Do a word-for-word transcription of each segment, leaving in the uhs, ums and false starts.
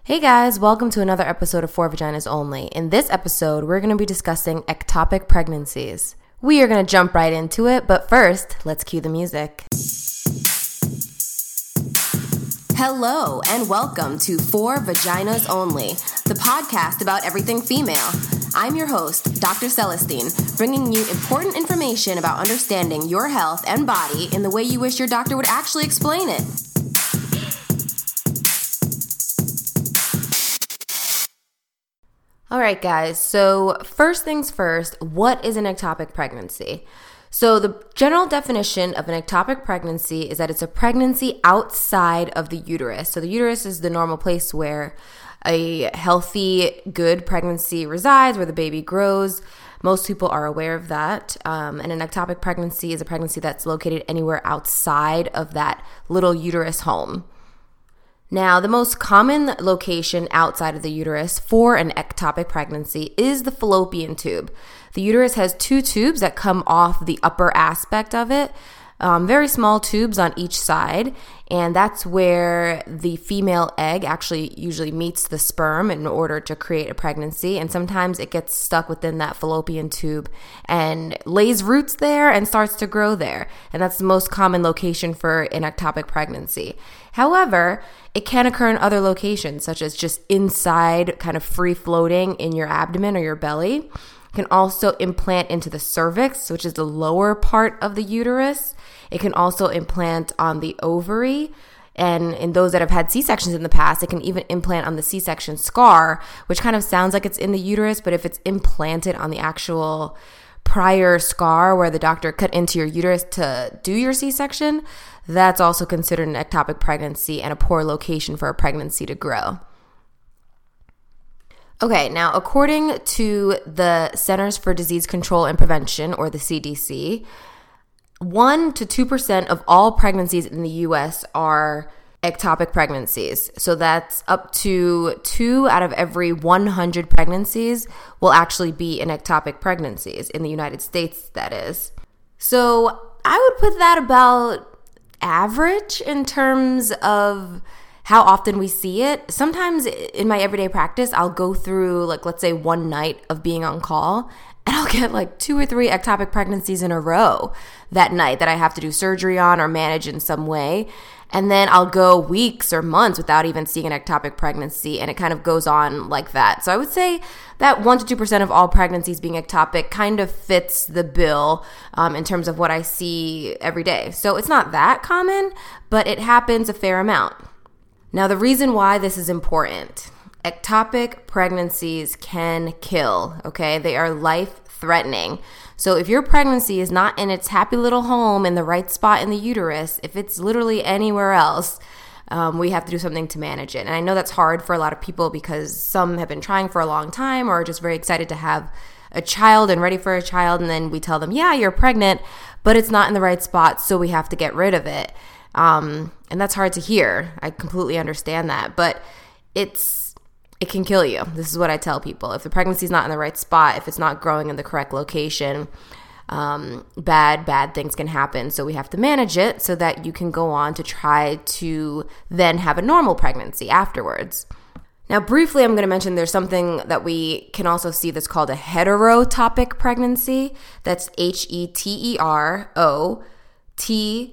Hey guys, welcome to another episode of For Vaginas Only. In this episode, we're going to be discussing ectopic pregnancies. We are going to jump right into it, but first, let's cue the music. Hello and welcome to For Vaginas Only, the podcast about everything female. I'm your host, Doctor Celestine, bringing you important information about understanding your health and body in the way you wish your doctor would actually explain it. All right, guys, so first things first, what is an ectopic pregnancy? So the general definition of an ectopic pregnancy is that it's a pregnancy outside of the uterus. So the uterus is the normal place where a healthy, good pregnancy resides, where the baby grows. Most people are aware of that. Um, and an ectopic pregnancy is a pregnancy that's located anywhere outside of that little uterus home. Now, the most common location outside of the uterus for an ectopic pregnancy is the fallopian tube. The uterus has two tubes that come off the upper aspect of it, um, very small tubes on each side, and that's where the female egg actually usually meets the sperm in order to create a pregnancy, and sometimes it gets stuck within that fallopian tube and lays roots there and starts to grow there, and that's the most common location for an ectopic pregnancy. However, it can occur in other locations, such as just inside, kind of free-floating in your abdomen or your belly. It can also implant into the cervix, which is the lower part of the uterus. It can also implant on the ovary. And in those that have had C-sections in the past, it can even implant on the C-section scar, which kind of sounds like it's in the uterus, but if it's implanted on the actual prior scar where the doctor cut into your uterus to do your C-section, that's also considered an ectopic pregnancy and a poor location for a pregnancy to grow. Okay, now according to the Centers for Disease Control and Prevention, or the C D C, one to two percent of all pregnancies in the U S are ectopic pregnancies. So that's up to two out of every one hundred pregnancies will actually be in ectopic pregnancies in the United States, that is. So I would put that about average in terms of how often we see it. Sometimes in my everyday practice, I'll go through, like, let's say one night of being on call, and I'll get like two or three ectopic pregnancies in a row that night that I have to do surgery on or manage in some way. And then I'll go weeks or months without even seeing an ectopic pregnancy, and it kind of goes on like that. So I would say that one to two percent of all pregnancies being ectopic kind of fits the bill um, in terms of what I see every day. So it's not that common, but it happens a fair amount. Now, the reason why this is important, ectopic pregnancies can kill, okay? They are life-threatening. So if your pregnancy is not in its happy little home in the right spot in the uterus, if it's literally anywhere else, um, we have to do something to manage it. And I know that's hard for a lot of people because some have been trying for a long time or are just very excited to have a child and ready for a child, and then we tell them, yeah, you're pregnant, but it's not in the right spot, so we have to get rid of it. Um, and that's hard to hear. I completely understand that, but it's it can kill you. This is what I tell people. If the pregnancy is not in the right spot, if it's not growing in the correct location, um, bad, bad things can happen. So we have to manage it so that you can go on to try to then have a normal pregnancy afterwards. Now, briefly, I'm going to mention there's something that we can also see that's called a heterotopic pregnancy. That's H E T E R O T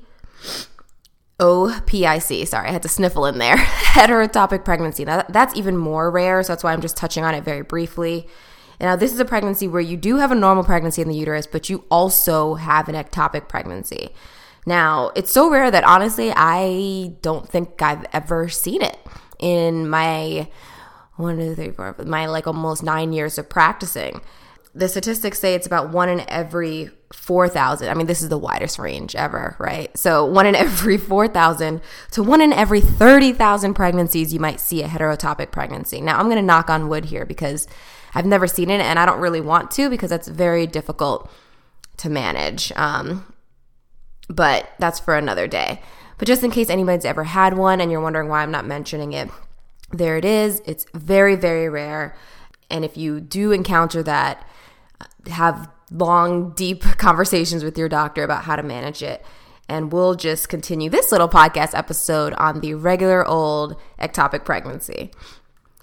O P I C. Sorry, I had to sniffle in there. Heterotopic pregnancy. Now, that's even more rare, so that's why I'm just touching on it very briefly. Now, this is a pregnancy where you do have a normal pregnancy in the uterus, but you also have an ectopic pregnancy. Now, it's so rare that honestly, I don't think I've ever seen it in my one, two, three, four, my like almost nine years of practicing. The statistics say it's about one in every four thousand. I mean, this is the widest range ever, right? So one in every four thousand to one in every thirty thousand pregnancies, you might see a heterotopic pregnancy. Now, I'm going to knock on wood here because I've never seen it, and I don't really want to because that's very difficult to manage. Um, but that's for another day. But just in case anybody's ever had one and you're wondering why I'm not mentioning it, there it is. It's very, very rare. And if you do encounter that, have long, deep conversations with your doctor about how to manage it. And we'll just continue this little podcast episode on the regular old ectopic pregnancy.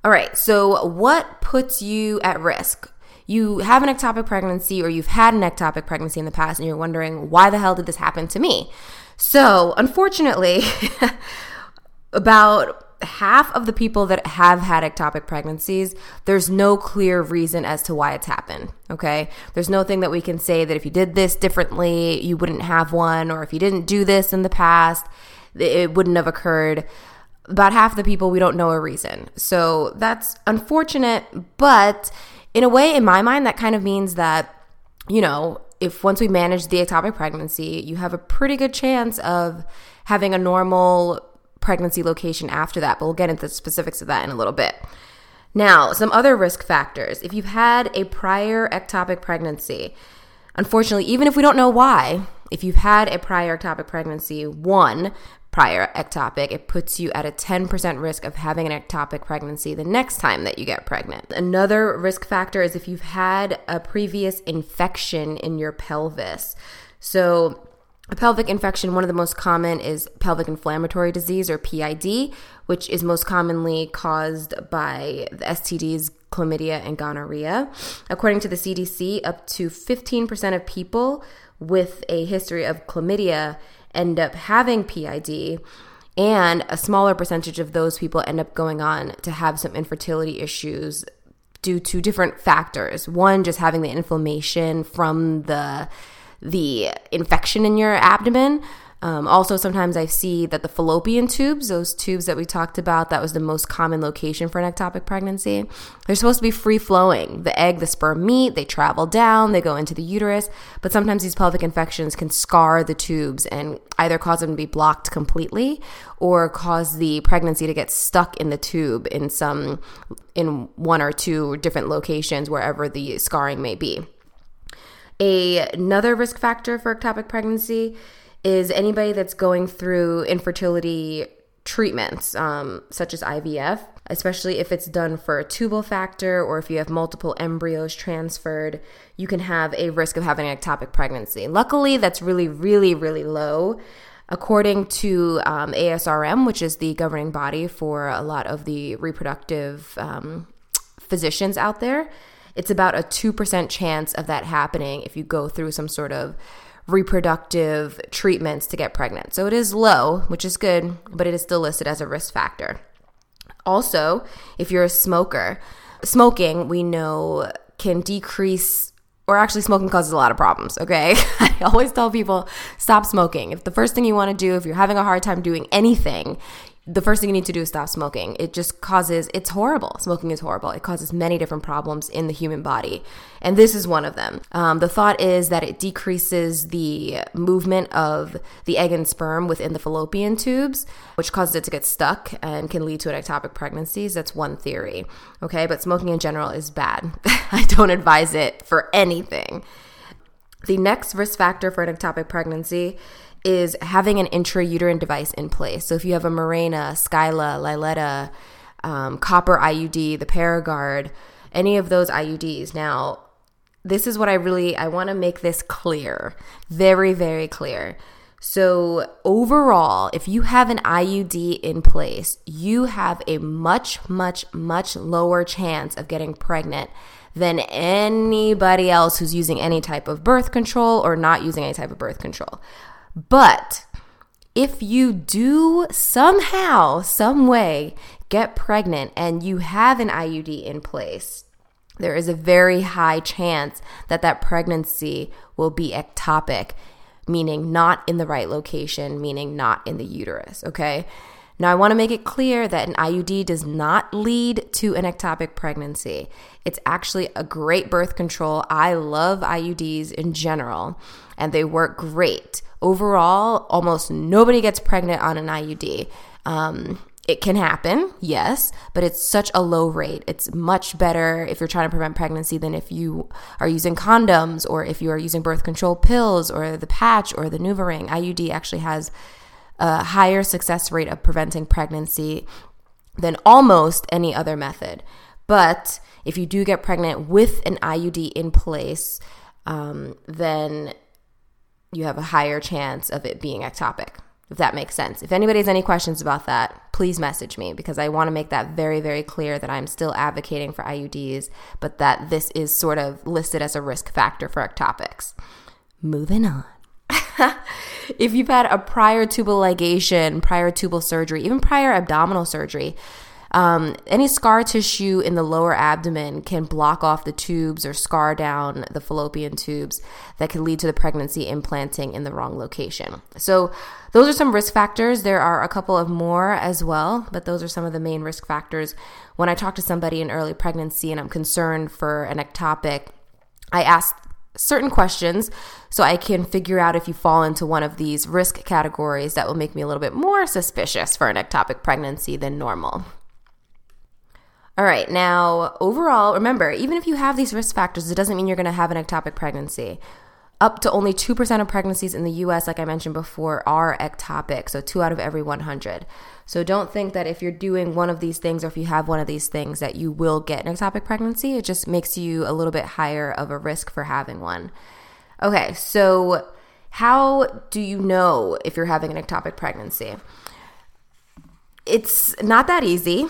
All right, so what puts you at risk? You have an ectopic pregnancy or you've had an ectopic pregnancy in the past and you're wondering, why the hell did this happen to me? So unfortunately, about half of the people that have had ectopic pregnancies, there's no clear reason as to why it's happened, okay? There's no thing that we can say that if you did this differently, you wouldn't have one, or if you didn't do this in the past, it wouldn't have occurred. About half the people, we don't know a reason. So that's unfortunate, but in a way, in my mind, that kind of means that, you know, if once we manage the ectopic pregnancy, you have a pretty good chance of having a normal pregnancy location after that, but we'll get into the specifics of that in a little bit. Now, some other risk factors. If you've had a prior ectopic pregnancy, unfortunately, even if we don't know why, if you've had a prior ectopic pregnancy, one prior ectopic, it puts you at a ten percent risk of having an ectopic pregnancy the next time that you get pregnant. Another risk factor is if you've had a previous infection in your pelvis. So a pelvic infection, one of the most common is pelvic inflammatory disease, or P I D, which is most commonly caused by the S T Ds, chlamydia and gonorrhea. According to the C D C, up to fifteen percent of people with a history of chlamydia end up having P I D, and a smaller percentage of those people end up going on to have some infertility issues due to different factors. One, just having the inflammation from the the infection in your abdomen. Um, also, sometimes I see that the fallopian tubes, those tubes that we talked about, that was the most common location for an ectopic pregnancy. They're supposed to be free-flowing. The egg, the sperm meet, they travel down, they go into the uterus, but sometimes these pelvic infections can scar the tubes and either cause them to be blocked completely or cause the pregnancy to get stuck in the tube in some, in one or two different locations, wherever the scarring may be. A, another risk factor for ectopic pregnancy is anybody that's going through infertility treatments, um, such as I V F, especially if it's done for a tubal factor or if you have multiple embryos transferred, you can have a risk of having an ectopic pregnancy. Luckily, that's really, really, really low. According to um, A S R M, which is the governing body for a lot of the reproductive um, physicians out there, it's about a two percent chance of that happening if you go through some sort of reproductive treatments to get pregnant. So it is low, which is good, but it is still listed as a risk factor. Also, if you're a smoker, smoking, we know, can decrease, or actually smoking causes a lot of problems, okay? I always tell people, stop smoking. If the first thing you want to do, if you're having a hard time doing anything, the first thing you need to do is stop smoking. It just causes, it's horrible. Smoking is horrible. It causes many different problems in the human body. And this is one of them. Um, the thought is that it decreases the movement of the egg and sperm within the fallopian tubes, which causes it to get stuck and can lead to an ectopic pregnancies. That's one theory. Okay, but smoking in general is bad. I don't advise it for anything. The next risk factor for an ectopic pregnancy is having an intrauterine device in place. So if you have a Mirena, Skyla, Liletta, um, copper I U D, the Paragard, any of those I U Ds. Now, this is what I really, I want to make this clear, very, very clear. So overall, if you have an I U D in place, you have a much, much, much lower chance of getting pregnant than anybody else who's using any type of birth control or not using any type of birth control. But if you do somehow, some way get pregnant and you have an I U D in place, there is a very high chance that that pregnancy will be ectopic, meaning not in the right location, meaning not in the uterus, okay? Now, I want to make it clear that an I U D does not lead to an ectopic pregnancy. It's actually a great birth control. I love I U Ds in general, and they work great. Overall, almost nobody gets pregnant on an I U D. Um, it can happen, yes, but it's such a low rate. It's much better if you're trying to prevent pregnancy than if you are using condoms or if you are using birth control pills or the patch or the NuvaRing. I U D actually has a higher success rate of preventing pregnancy than almost any other method. But if you do get pregnant with an I U D in place, um, then you have a higher chance of it being ectopic, if that makes sense. If anybody has any questions about that, please message me, because I want to make that very, very clear that I'm still advocating for I U Ds, but that this is sort of listed as a risk factor for ectopics. Moving on. If you've had a prior tubal ligation, prior tubal surgery, even prior abdominal surgery, Um, any scar tissue in the lower abdomen can block off the tubes or scar down the fallopian tubes that can lead to the pregnancy implanting in the wrong location. So those are some risk factors. There are a couple of more as well, but those are some of the main risk factors. When I talk to somebody in early pregnancy and I'm concerned for an ectopic, I ask certain questions so I can figure out if you fall into one of these risk categories that will make me a little bit more suspicious for an ectopic pregnancy than normal. All right, now overall, remember, even if you have these risk factors, it doesn't mean you're going to have an ectopic pregnancy. Up to only two percent of pregnancies in the U S, like I mentioned before, are ectopic, so two out of every one hundred. So don't think that if you're doing one of these things or if you have one of these things that you will get an ectopic pregnancy. It just makes you a little bit higher of a risk for having one. Okay, so how do you know if you're having an ectopic pregnancy? It's not that easy.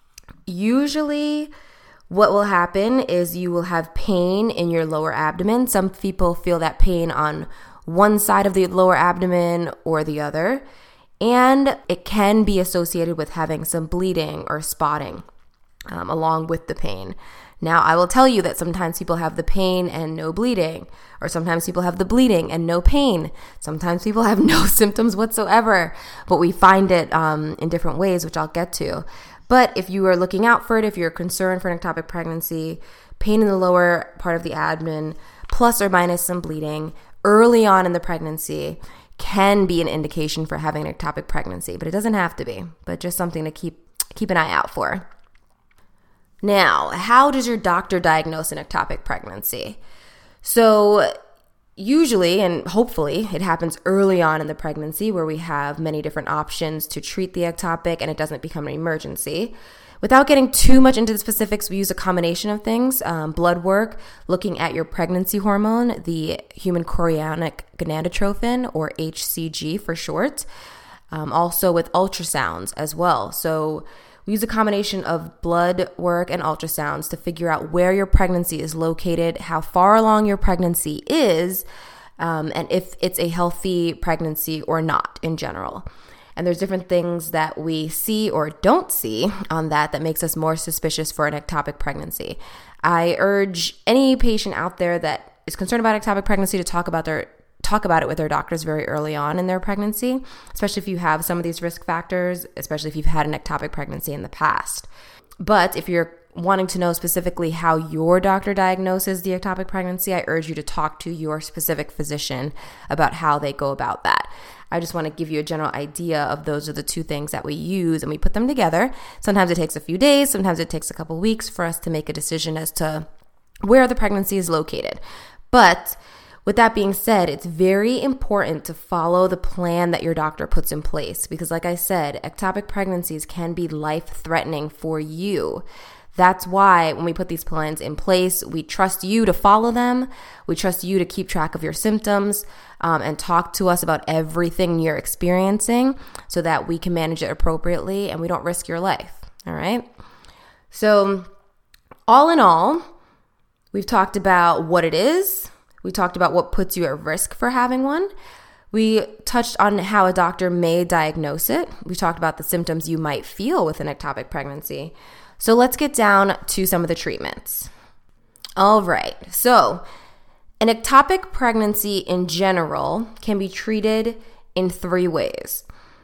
Usually what will happen is you will have pain in your lower abdomen. Some people feel that pain on one side of the lower abdomen or the other, and it can be associated with having some bleeding or spotting um, along with the pain. Now, I will tell you that sometimes people have the pain and no bleeding, or sometimes people have the bleeding and no pain. Sometimes people have no symptoms whatsoever, but we find it um, in different ways, which I'll get to. But if you are looking out for it, if you're concerned for an ectopic pregnancy, pain in the lower part of the abdomen, plus or minus some bleeding early on in the pregnancy can be an indication for having an ectopic pregnancy, but it doesn't have to be, but just something to keep keep an eye out for. Now, how does your doctor diagnose an ectopic pregnancy? So usually, and hopefully, it happens early on in the pregnancy where we have many different options to treat the ectopic and it doesn't become an emergency. Without getting too much into the specifics, we use a combination of things. Um, blood work, looking at your pregnancy hormone, the human chorionic gonadotrophin, or H C G for short. Um, also with ultrasounds as well. So we use a combination of blood work and ultrasounds to figure out where your pregnancy is located, how far along your pregnancy is, um, and if it's a healthy pregnancy or not in general. And there's different things that we see or don't see on that that makes us more suspicious for an ectopic pregnancy. I urge any patient out there that is concerned about ectopic pregnancy to talk about their talk about it with their doctors very early on in their pregnancy, especially if you have some of these risk factors, especially if you've had an ectopic pregnancy in the past. But if you're wanting to know specifically how your doctor diagnoses the ectopic pregnancy, I urge you to talk to your specific physician about how they go about that. I just want to give you a general idea of those are the two things that we use and we put them together. Sometimes it takes a few days, sometimes it takes a couple weeks for us to make a decision as to where the pregnancy is located. But with that being said, it's very important to follow the plan that your doctor puts in place because, like I said, ectopic pregnancies can be life-threatening for you. That's why when we put these plans in place, we trust you to follow them. We trust you to keep track of your symptoms um, and talk to us about everything you're experiencing so that we can manage it appropriately and we don't risk your life. All right? So all in all, we've talked about what it is. We talked about what puts you at risk for having one. We touched on how a doctor may diagnose it. We talked about the symptoms you might feel with an ectopic pregnancy. So let's get down to some of the treatments. All right. So an ectopic pregnancy in general can be treated in three ways.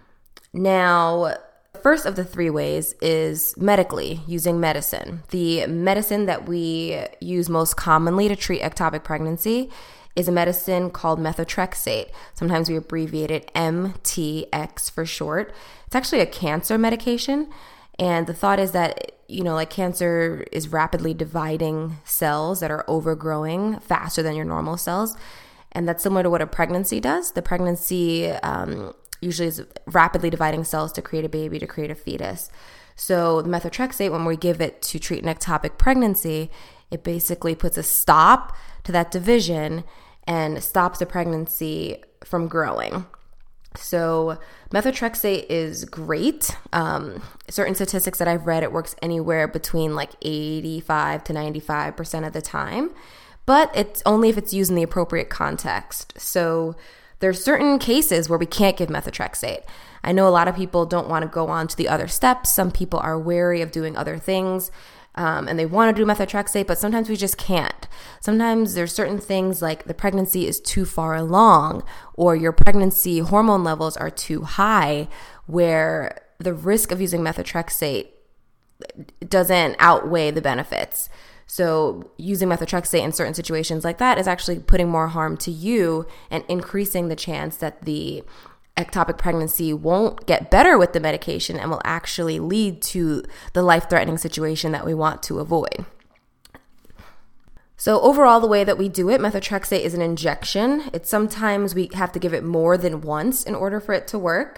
Now, the first of the three ways is medically, using medicine. The medicine that we use most commonly to treat ectopic pregnancy is a medicine called methotrexate. Sometimes we abbreviate it M T X for short. It's actually a cancer medication. And the thought is that, you know, like cancer is rapidly dividing cells that are overgrowing faster than your normal cells. And that's similar to what a pregnancy does. The pregnancy um, usually is rapidly dividing cells to create a baby, to create a fetus. So the methotrexate, when we give it to treat an ectopic pregnancy, it basically puts a stop to that division and stops the pregnancy from growing. So methotrexate is great. Um, certain statistics that I've read, it works anywhere between like eighty-five to ninety-five percent of the time, but it's only if it's used in the appropriate context. So there's certain cases where we can't give methotrexate. I know a lot of people don't want to go on to the other steps. Some people are wary of doing other things. Um, and they want to do methotrexate, but sometimes we just can't. Sometimes there's certain things like the pregnancy is too far along, or your pregnancy hormone levels are too high, where the risk of using methotrexate doesn't outweigh the benefits. So using methotrexate in certain situations like that is actually putting more harm to you and increasing the chance that the ectopic pregnancy won't get better with the medication and will actually lead to the life-threatening situation that we want to avoid. So overall, the way that we do it, methotrexate is an injection. It's sometimes we have to give it more than once in order for it to work.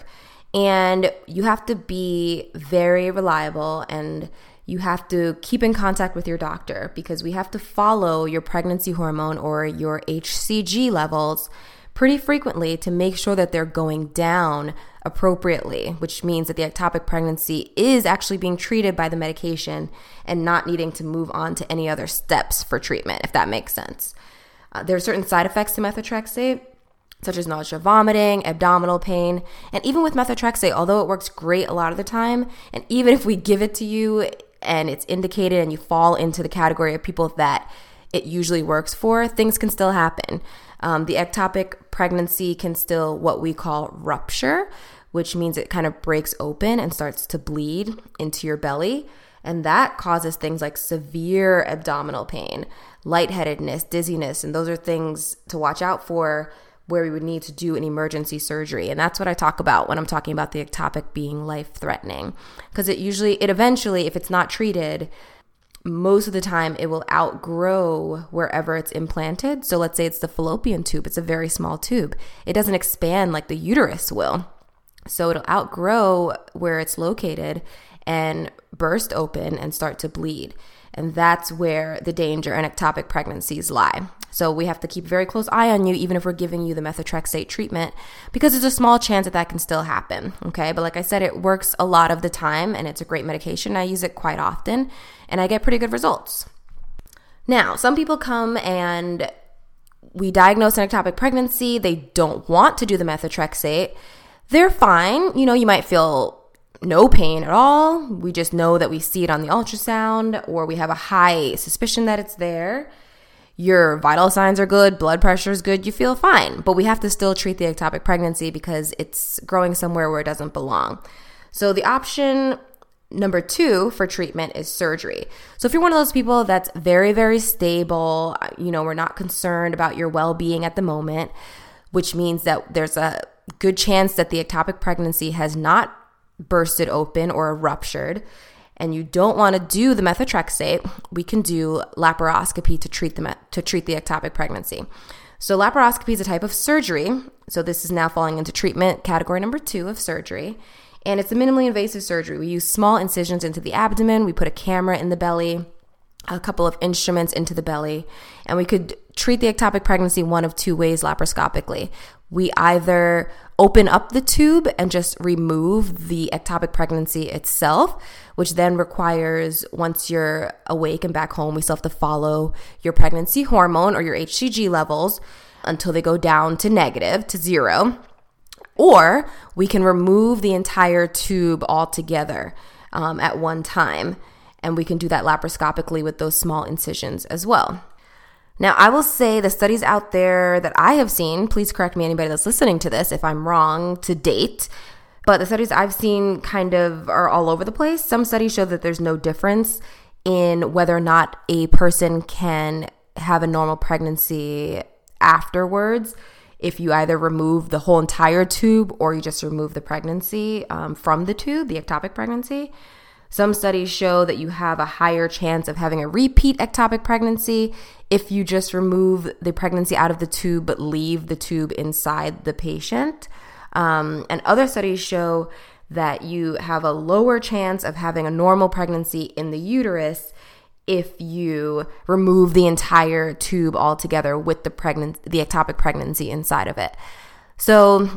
And you have to be very reliable, and you have to keep in contact with your doctor, because we have to follow your pregnancy hormone or your H C G levels pretty frequently to make sure that they're going down appropriately, which means that the ectopic pregnancy is actually being treated by the medication and not needing to move on to any other steps for treatment, if that makes sense. Uh, there are certain side effects to methotrexate, such as nausea, vomiting, abdominal pain, and even with methotrexate, although it works great a lot of the time, and even if we give it to you and it's indicated and you fall into the category of people that it usually works for, things can still happen. Um, the ectopic pregnancy can still what we call rupture, which means it kind of breaks open and starts to bleed into your belly. And that causes things like severe abdominal pain, lightheadedness, dizziness, and those are things to watch out for where we would need to do an emergency surgery. And that's what I talk about when I'm talking about the ectopic being life-threatening. Because it usually, it eventually, if it's not treated, most of the time it will outgrow wherever it's implanted. So let's say it's the fallopian tube. It's a very small tube. It doesn't expand like the uterus will. So it'll outgrow where it's located and burst open and start to bleed. And that's where the danger in ectopic pregnancies lie. So we have to keep a very close eye on you, even if we're giving you the methotrexate treatment, because there's a small chance that that can still happen, okay? But like I said, it works a lot of the time, and it's a great medication. I use it quite often, and I get pretty good results. Now, some people come and we diagnose an ectopic pregnancy. They don't want to do the methotrexate. They're fine. You know, you might feel no pain at all. We just know that we see it on the ultrasound, or we have a high suspicion that it's there. Your vital signs are good, blood pressure is good, you feel fine. But we have to still treat the ectopic pregnancy because it's growing somewhere where it doesn't belong. So the option number two for treatment is surgery. So if you're one of those people that's very, very stable, you know, we're not concerned about your well-being at the moment, which means that there's a good chance that the ectopic pregnancy has not bursted open or ruptured, and you don't want to do the methotrexate, we can do laparoscopy to treat the me- to treat the ectopic pregnancy. So laparoscopy is a type of surgery. So this is now falling into treatment category number two of surgery, and it's a minimally invasive surgery. We use small incisions into the abdomen. We put a camera in the belly, a couple of instruments into the belly, and we could treat the ectopic pregnancy one of two ways laparoscopically. We either open up the tube and just remove the ectopic pregnancy itself, which then requires, once you're awake and back home, we still have to follow your pregnancy hormone or your H C G levels until they go down to negative, to zero. Or we can remove the entire tube altogether um, at one time, and we can do that laparoscopically with those small incisions as well. Now, I will say the studies out there that I have seen, please correct me, anybody that's listening to this, if I'm wrong to date, but the studies I've seen kind of are all over the place. Some studies show that there's no difference in whether or not a person can have a normal pregnancy afterwards if you either remove the whole entire tube or you just remove the pregnancy um, from the tube, the ectopic pregnancy. Some studies show that you have a higher chance of having a repeat ectopic pregnancy if you just remove the pregnancy out of the tube but leave the tube inside the patient. Um, and other studies show that you have a lower chance of having a normal pregnancy in the uterus if you remove the entire tube altogether with the pregnant, the ectopic pregnancy inside of it. So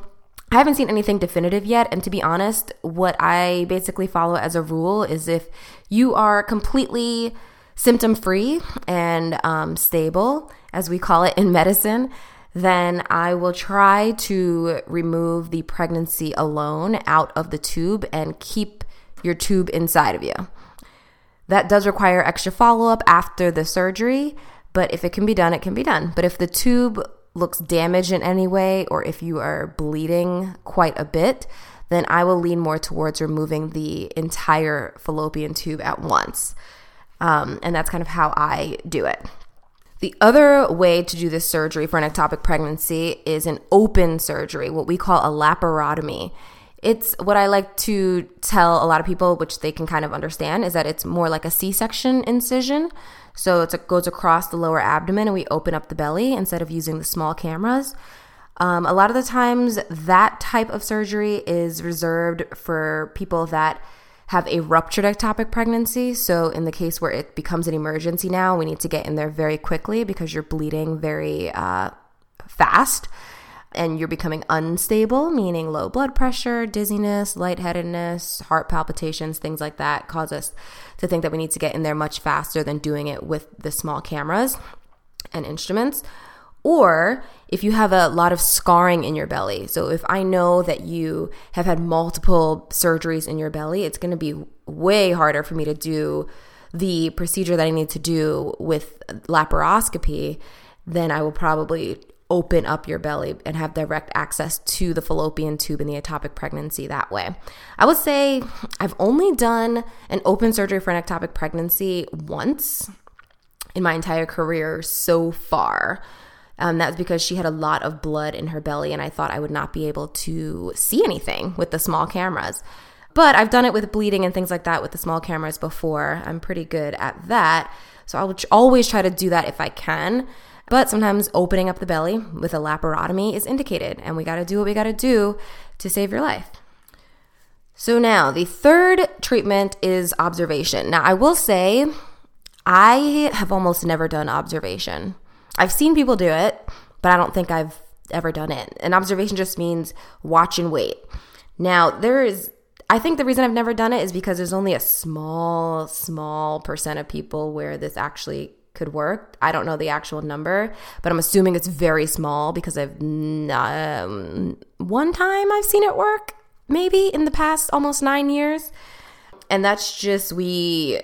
I haven't seen anything definitive yet. And to be honest, what I basically follow as a rule is if you are completely symptom-free and um, stable, as we call it in medicine, then I will try to remove the pregnancy alone out of the tube and keep your tube inside of you. That does require extra follow-up after the surgery, but if it can be done, it can be done. But if the tube looks damaged in any way, or if you are bleeding quite a bit, then I will lean more towards removing the entire fallopian tube at once. Um, and that's kind of how I do it. The other way to do this surgery for an ectopic pregnancy is an open surgery, what we call a laparotomy. It's what I like to tell a lot of people, which they can kind of understand, is that it's more like a C-section incision. So it's, it goes across the lower abdomen and we open up the belly instead of using the small cameras. Um, a lot of the times that type of surgery is reserved for people that have a ruptured ectopic pregnancy. So in the case where it becomes an emergency now, we need to get in there very quickly because you're bleeding very uh, fast. And you're becoming unstable, meaning low blood pressure, dizziness, lightheadedness, heart palpitations, things like that cause us to think that we need to get in there much faster than doing it with the small cameras and instruments. Or if you have a lot of scarring in your belly. So if I know that you have had multiple surgeries in your belly, it's going to be way harder for me to do the procedure that I need to do with laparoscopy. Then I will probably open up your belly and have direct access to the fallopian tube in the ectopic pregnancy that way. I would say I've only done an open surgery for an ectopic pregnancy once in my entire career so far. Um, that's because she had a lot of blood in her belly and I thought I would not be able to see anything with the small cameras. But I've done it with bleeding and things like that with the small cameras before. I'm pretty good at that. So I will always try to do that if I can. But sometimes opening up the belly with a laparotomy is indicated, and we got to do what we got to do to save your life. So now the third treatment is observation. Now I will say I have almost never done observation. I've seen people do it, but I don't think I've ever done it. And observation just means watch and wait. Now there is, I think the reason I've never done it is because there's only a small, small percent of people where this actually could work. I don't know the actual number, but I'm assuming it's very small because I've um, one time I've seen it work, maybe in the past almost nine years. And that's just we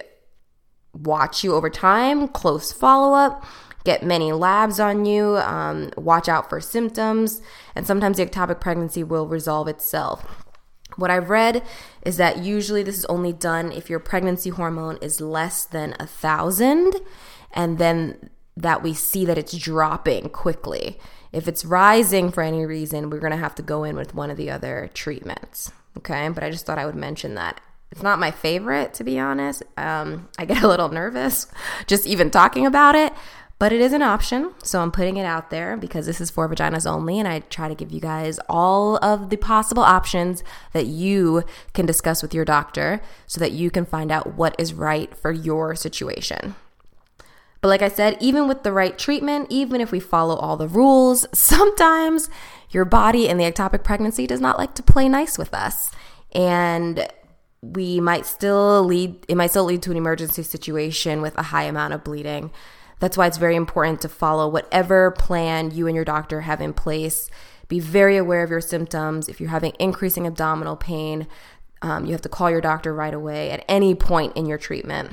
watch you over time, close follow-up, get many labs on you, um, watch out for symptoms, and sometimes the ectopic pregnancy will resolve itself. What I've read is that usually this is only done if your pregnancy hormone is less than a thousand, and then that we see that it's dropping quickly. If it's rising for any reason, we're going to have to go in with one of the other treatments, okay? But I just thought I would mention that. It's not my favorite, to be honest. Um, I get a little nervous just even talking about it, but it is an option, so I'm putting it out there because this is for vaginas only, and I try to give you guys all of the possible options that you can discuss with your doctor so that you can find out what is right for your situation. But like I said, even with the right treatment, even if we follow all the rules, sometimes your body in the ectopic pregnancy does not like to play nice with us. And we might still lead, it might still lead to an emergency situation with a high amount of bleeding. That's why it's very important to follow whatever plan you and your doctor have in place. Be very aware of your symptoms. If you're having increasing abdominal pain, um, you have to call your doctor right away at any point in your treatment.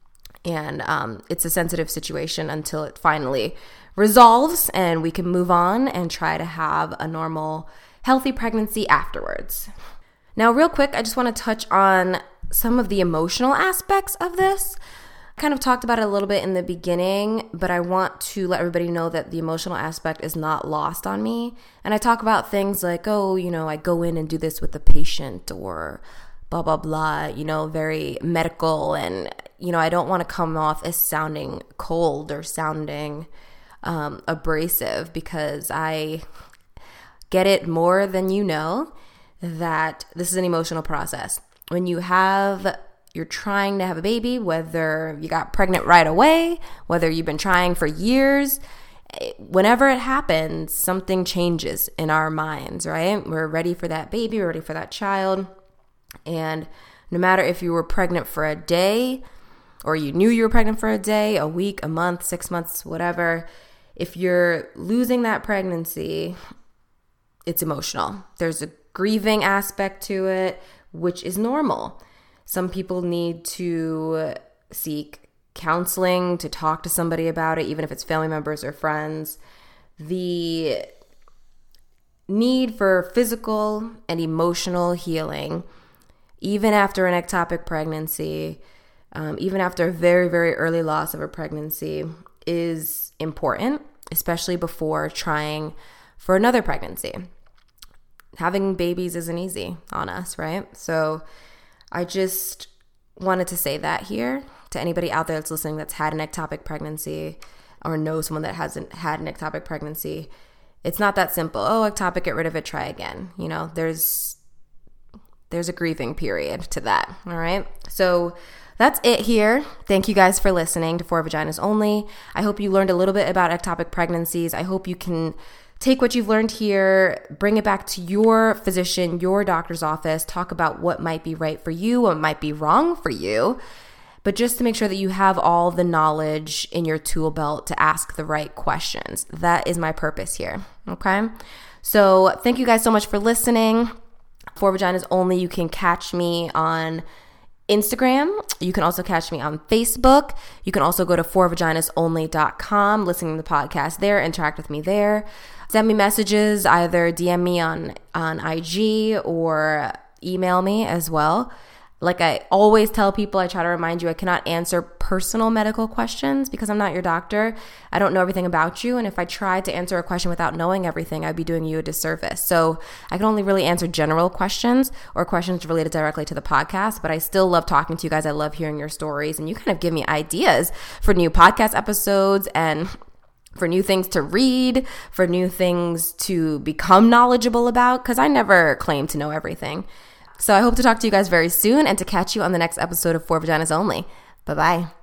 And um, it's a sensitive situation until it finally resolves and we can move on and try to have a normal, healthy pregnancy afterwards. Now, real quick, I just want to touch on some of the emotional aspects of this. I kind of talked about it a little bit in the beginning, but I want to let everybody know that the emotional aspect is not lost on me. And I talk about things like, oh, you know, I go in and do this with the patient or blah, blah, blah, you know, very medical. And, you know, I don't want to come off as sounding cold or sounding um, abrasive because I get it more than you know that this is an emotional process. When you have, you're trying to have a baby, whether you got pregnant right away, whether you've been trying for years, whenever it happens, something changes in our minds, right? We're ready for that baby, we're ready for that child. And no matter if you were pregnant for a day or you knew you were pregnant for a day, a week, a month, six months, whatever, if you're losing that pregnancy, it's emotional. There's a grieving aspect to it, which is normal. Some people need to seek counseling, to talk to somebody about it, even if it's family members or friends. The need for physical and emotional healing, even after an ectopic pregnancy, um, even after a very, very early loss of a pregnancy, is important, especially before trying for another pregnancy. Having babies isn't easy on us, right? So I just wanted to say that here to anybody out there that's listening that's had an ectopic pregnancy or knows someone that hasn't had an ectopic pregnancy. It's not that simple. Oh, ectopic, get rid of it, try again. You know, there's there's a grieving period to that, all right? So that's it here. Thank you guys for listening to For Vaginas Only. I hope you learned a little bit about ectopic pregnancies. I hope you can take what you've learned here, bring it back to your physician, your doctor's office, talk about what might be right for you, what might be wrong for you, but just to make sure that you have all the knowledge in your tool belt to ask the right questions. That is my purpose here, okay? So thank you guys so much for listening. For Vaginas Only, you can catch me on Instagram. You can also catch me on Facebook. You can also go to for vaginas only dot com, listening to the podcast there, interact with me there. Send me messages, either D M me on, on I G or email me as well. Like I always tell people, I try to remind you, I cannot answer personal medical questions because I'm not your doctor. I don't know everything about you. And if I tried to answer a question without knowing everything, I'd be doing you a disservice. So I can only really answer general questions or questions related directly to the podcast, but I still love talking to you guys. I love hearing your stories, and you kind of give me ideas for new podcast episodes and for new things to read, for new things to become knowledgeable about, because I never claim to know everything. So I hope to talk to you guys very soon and to catch you on the next episode of For Vaginas Only. Bye-bye.